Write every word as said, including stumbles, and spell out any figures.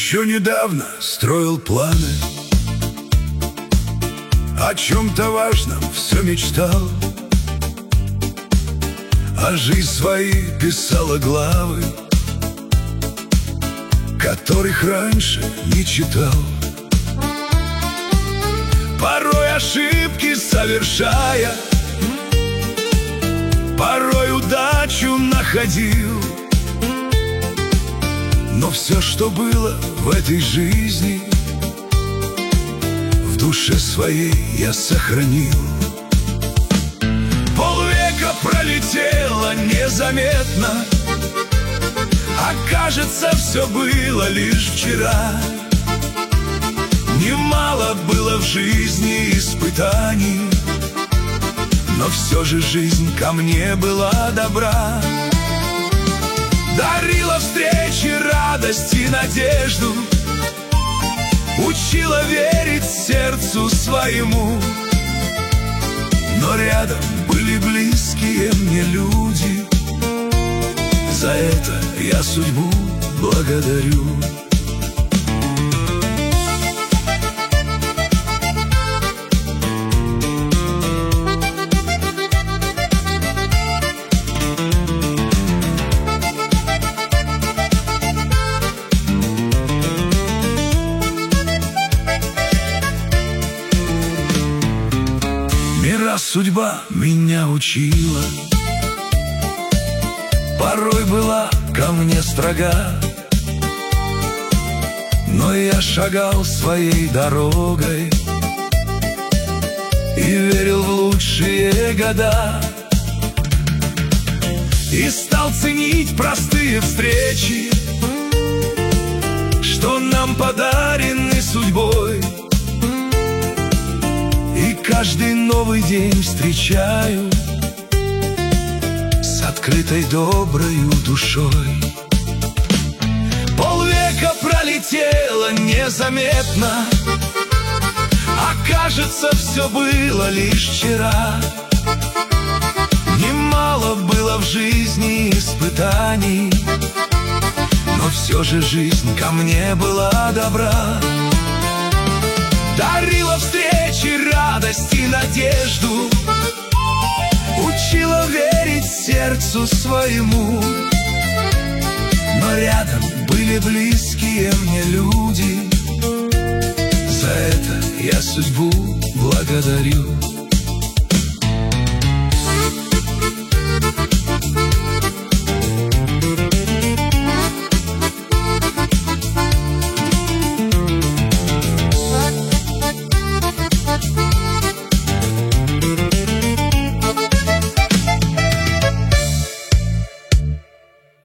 Еще недавно строил планы, о чем-то важном все мечтал, а жизнь свои писала главы, которых раньше не читал. Порой ошибки совершая, порой удачу находил, но все, что было в этой жизни, в душе своей я сохранил. Полвека пролетело незаметно, а кажется, все было лишь вчера. Немало было в жизни испытаний, но все же жизнь ко мне была добра. Дарила встречи, радость и надежду, учила верить сердцу своему. Но рядом были близкие мне люди, за это я судьбу благодарю. Раз судьба меня учила, порой была ко мне строга, но я шагал своей дорогой и верил в лучшие года, и стал ценить простые встречи, что нам подарены судьбой. Каждый новый день встречаю с открытой доброю душой. Полвека пролетело незаметно, а кажется, все было лишь вчера. Немало было в жизни испытаний, но все же жизнь ко мне была добра. Дарила встречи, радость и надежду, учила верить сердцу своему. Но рядом были близкие мне люди, за это я судьбу благодарю.